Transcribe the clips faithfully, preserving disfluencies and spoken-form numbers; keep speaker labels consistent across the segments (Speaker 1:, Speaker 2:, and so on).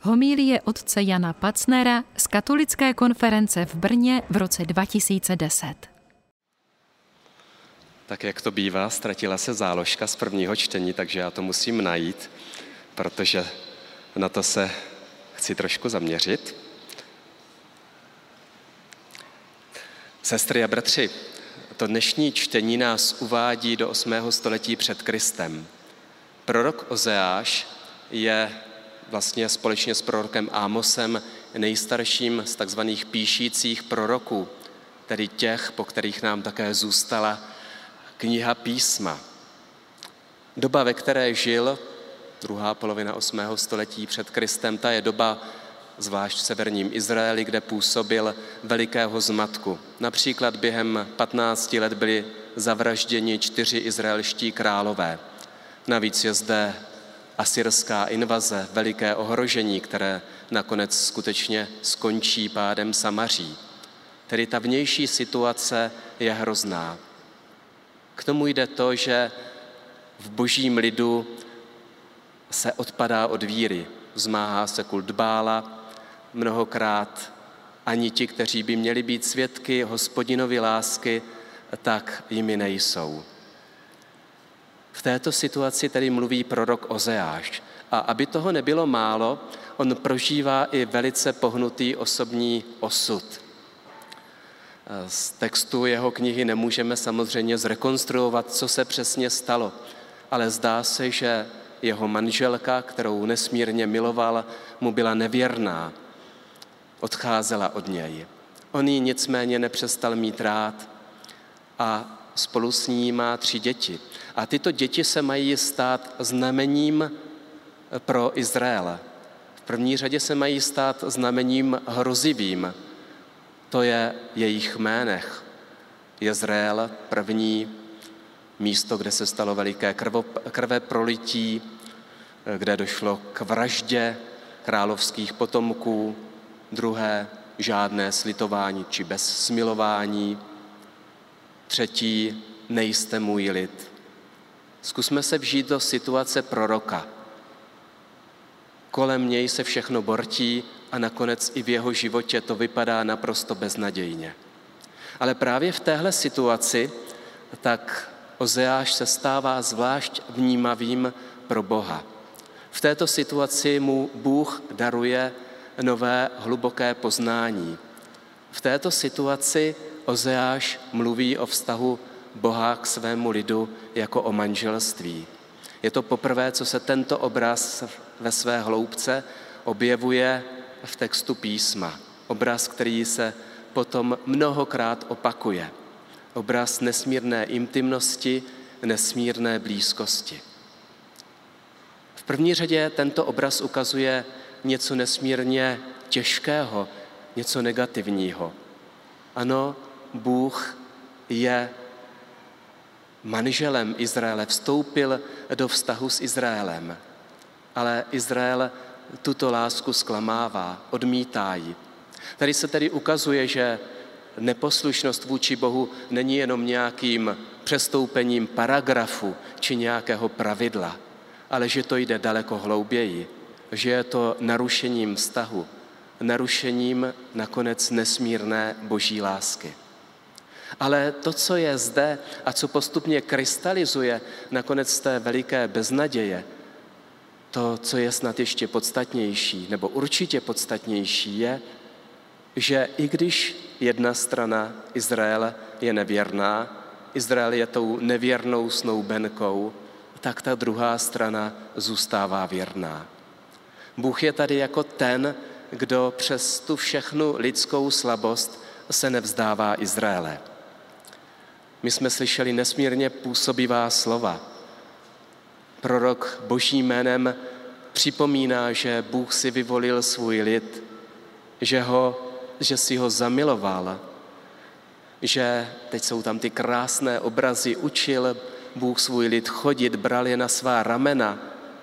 Speaker 1: Homilie otce Jana Pacnera z Katolické konference v Brně v roce dva tisíce deset.
Speaker 2: Tak jak to bývá, ztratila se záložka z prvního čtení, takže já to musím najít, protože na to se chci trošku zaměřit. Sestry a bratři, to dnešní čtení nás uvádí do osmého století před Kristem. Prorok Ozeáš je vlastně společně s prorokem Ámosem nejstarším z takzvaných píšících proroků, tedy těch, po kterých nám také zůstala kniha písma. Doba, ve které žil, druhá polovina osmého století před Kristem, ta je doba zvlášť v severním Izraeli, kde působil velikého zmatku. Například během patnácti let byli zavražděni čtyři izraelští králové. Navíc je zde asyrská invaze, veliké ohrožení, které nakonec skutečně skončí pádem Samaří. Tedy ta vnější situace je hrozná. K tomu jde to, že v božím lidu se odpadá od víry, vzmáhá se kult Bála, mnohokrát ani ti, kteří by měli být svědky Hospodinovy lásky, tak jimi nejsou. V této situaci tedy mluví prorok Ozeáš. A aby toho nebylo málo, on prožívá i velice pohnutý osobní osud. Z textu jeho knihy nemůžeme samozřejmě zrekonstruovat, co se přesně stalo, ale zdá se, že jeho manželka, kterou nesmírně miloval, mu byla nevěrná, odcházela od něj. On ji nicméně nepřestal mít rád a spolu s ní má tři děti. A tyto děti se mají stát znamením pro Izrael. V první řadě se mají stát znamením hrozivým. To je jejich jménech. Jezreel, první místo, kde se stalo veliké krve prolití, kde došlo k vraždě královských potomků, druhé žádné slitování či bez smilování, třetí nejste můj lid. Zkusme se vžít do situace proroka. Kolem něj se všechno bortí a nakonec i v jeho životě to vypadá naprosto beznadějně. Ale právě v téhle situaci tak Ozeáš se stává zvlášť vnímavým pro Boha. V této situaci mu Bůh daruje nové hluboké poznání. V této situaci Ozeáš mluví o vztahu Boha k svému lidu jako o manželství. Je to poprvé, co se tento obraz ve své hloubce objevuje v textu písma. Obraz, který se potom mnohokrát opakuje. Obraz nesmírné intimnosti, nesmírné blízkosti. V první řadě tento obraz ukazuje něco nesmírně těžkého, něco negativního. Ano, Bůh je manželem Izraele, vstoupil do vztahu s Izraelem, ale Izrael tuto lásku zklamává, odmítá ji. Tady se tedy ukazuje, že neposlušnost vůči Bohu není jenom nějakým přestoupením paragrafu či nějakého pravidla, ale že to jde daleko hlouběji, že je to narušením vztahu, narušením nakonec nesmírné boží lásky. Ale to, co je zde a co postupně krystalizuje nakonec té veliké beznaděje, to, co je snad ještě podstatnější, nebo určitě podstatnější, je, že i když jedna strana, Izrael, je nevěrná, Izrael je tou nevěrnou snoubenkou, tak ta druhá strana zůstává věrná. Bůh je tady jako ten, kdo přes tu všechnu lidskou slabost se nevzdává Izraele. My jsme slyšeli nesmírně působivá slova. Prorok božím jménem připomíná, že Bůh si vyvolil svůj lid, že, ho, že si ho zamiloval, že teď jsou tam ty krásné obrazy, učil Bůh svůj lid chodit, bral je na svá ramena.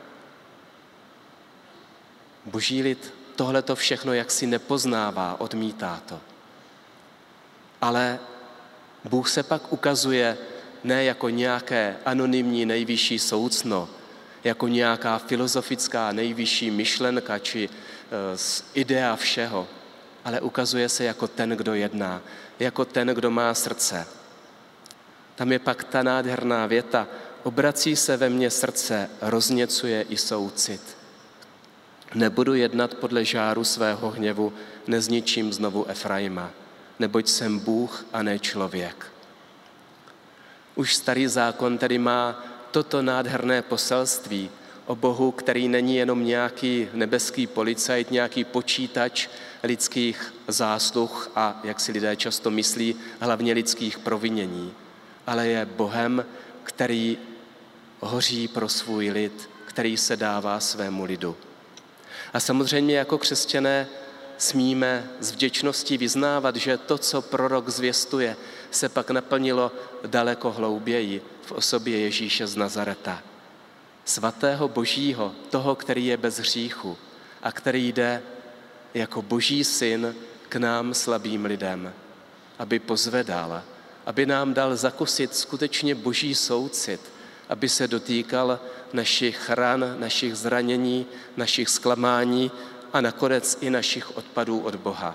Speaker 2: Boží lid tohleto všechno jaksi nepoznává, odmítá to. Ale Bůh se pak ukazuje ne jako nějaké anonymní nejvyšší soucno, jako nějaká filozofická nejvyšší myšlenka či idea všeho, ale ukazuje se jako ten, kdo jedná, jako ten, kdo má srdce. Tam je pak ta nádherná věta: obrací se ve mně srdce, rozněcuje i soucit. Nebudu jednat podle žáru svého hněvu, nezničím znovu Efraima, neboť jsem Bůh a ne člověk. Už starý zákon tedy má toto nádherné poselství o Bohu, který není jenom nějaký nebeský policajt, nějaký počítač lidských zásluh a, jak si lidé často myslí, hlavně lidských provinění, ale je Bohem, který hoří pro svůj lid, který se dává svému lidu. A samozřejmě jako křesťané smíme s vděčností vyznávat, že to, co prorok zvěstuje, se pak naplnilo daleko hlouběji v osobě Ježíše z Nazareta. Svatého Božího, toho, který je bez hříchu a který jde jako Boží syn k nám slabým lidem, aby pozvedal, aby nám dal zakusit skutečně Boží soucit, aby se dotýkal našich ran, našich zranění, našich zklamání a nakonec i našich odpadů od Boha.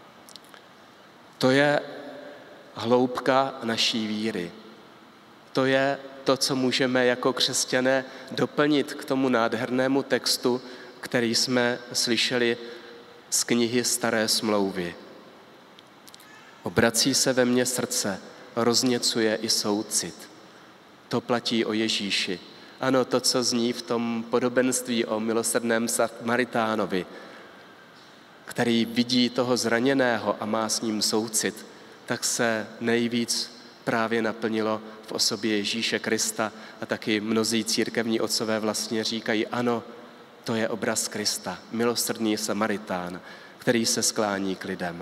Speaker 2: To je hloubka naší víry. To je to, co můžeme jako křesťané doplnit k tomu nádhernému textu, který jsme slyšeli z knihy Staré smlouvy. Obrací se ve mně srdce, rozněcuje i soucit. To platí o Ježíši. Ano, to, co zní v tom podobenství o milosrdném Samaritánovi, který vidí toho zraněného a má s ním soucit, tak se nejvíc právě naplnilo v osobě Ježíše Krista a taky mnozí církevní otcové vlastně říkají, ano, to je obraz Krista, milosrdný Samaritán, který se sklání k lidem.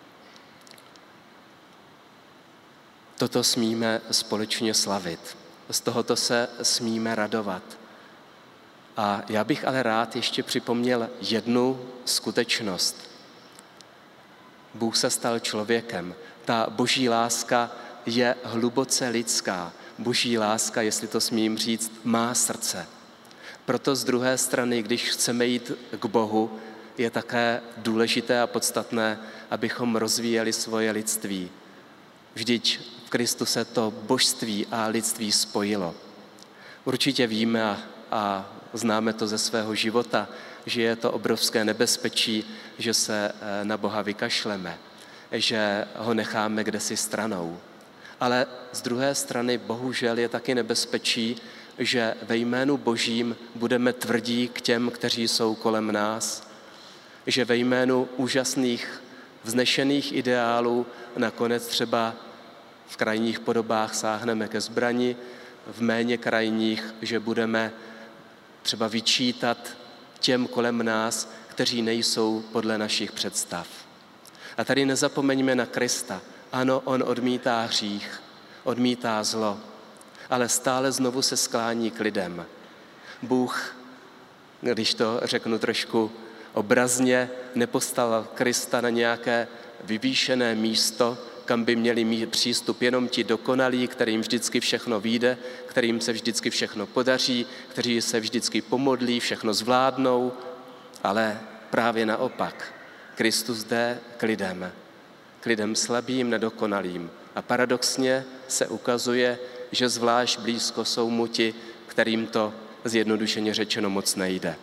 Speaker 2: Toto smíme společně slavit, z tohoto se smíme radovat. A já bych ale rád ještě připomněl jednu skutečnost. Bůh se stal člověkem. Ta boží láska je hluboce lidská. Boží láska, jestli to smím říct, má srdce. Proto z druhé strany, když chceme jít k Bohu, je také důležité a podstatné, abychom rozvíjeli svoje lidství. Vždyť v Kristu se to božství a lidství spojilo. Určitě víme a, a známe to ze svého života, že je to obrovské nebezpečí, že se na Boha vykašleme, že ho necháme kdesi stranou. Ale z druhé strany bohužel je taky nebezpečí, že ve jménu Božím budeme tvrdí k těm, kteří jsou kolem nás, že ve jménu úžasných, vznešených ideálů nakonec třeba v krajních podobách sáhneme ke zbrani, v méně krajních, že budeme třeba vyčítat těm kolem nás, kteří nejsou podle našich představ. A tady nezapomeňme na Krista. Ano, on odmítá hřích, odmítá zlo, ale stále znovu se sklání k lidem. Bůh, když to řeknu trošku obrazně, nepostavil Krista na nějaké vyvýšené místo, kam by měli mít přístup jenom ti dokonalí, kterým vždycky všechno vyjde, kterým se vždycky všechno podaří, kteří se vždycky pomodlí, všechno zvládnou, ale právě naopak. Kristus jde k lidem, k lidem slabým, nedokonalým. A paradoxně se ukazuje, že zvlášť blízko jsou mu ti, kterým to zjednodušeně řečeno moc nejde.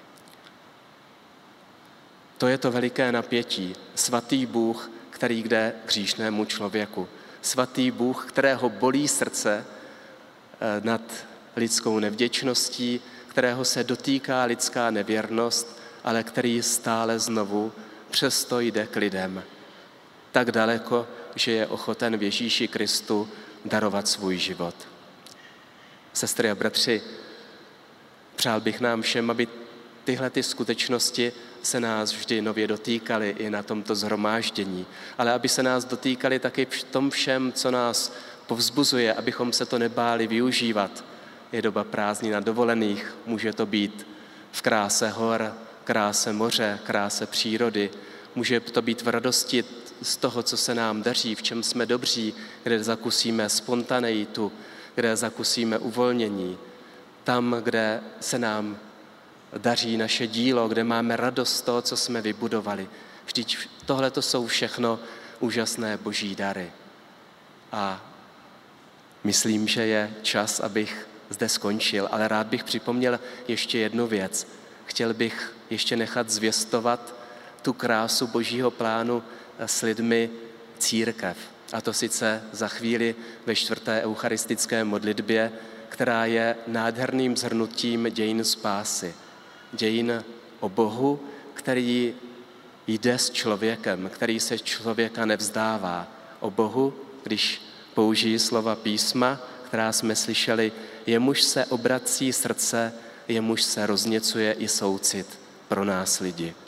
Speaker 2: To je to veliké napětí. Svatý Bůh, který jde k hříšnému člověku. Svatý Bůh, kterého bolí srdce nad lidskou nevděčností, kterého se dotýká lidská nevěrnost, ale který stále znovu přesto jde k lidem. Tak daleko, že je ochoten v Ježíši Kristu darovat svůj život. Sestry a bratři, přál bych nám všem, aby tyhle ty skutečnosti se nás vždy nově dotýkaly i na tomto shromáždění, ale aby se nás dotýkaly taky v tom všem, co nás povzbuzuje, abychom se to nebáli využívat. Je doba prázdnin a dovolených, může to být v kráse hor, kráse moře, kráse přírody, může to být v radosti z toho, co se nám daří, v čem jsme dobří, kde zakusíme spontaneitu, kde zakusíme uvolnění. tam, kde se nám daří naše dílo, kde máme radost z toho, co jsme vybudovali. Vždyť tohle to jsou všechno úžasné boží dary. A myslím, že je čas, abych zde skončil, ale rád bych připomněl ještě jednu věc. Chtěl bych ještě nechat zvěstovat tu krásu božího plánu s lidmi církev. A to sice za chvíli ve čtvrté eucharistické modlitbě, která je nádherným shrnutím dějin spásy. Dějin o Bohu, který jde s člověkem, který se člověka nevzdává. O Bohu, když použijí slova písma, která jsme slyšeli, jemuž se obrací srdce, jemuž se rozněcuje i soucit pro nás lidi.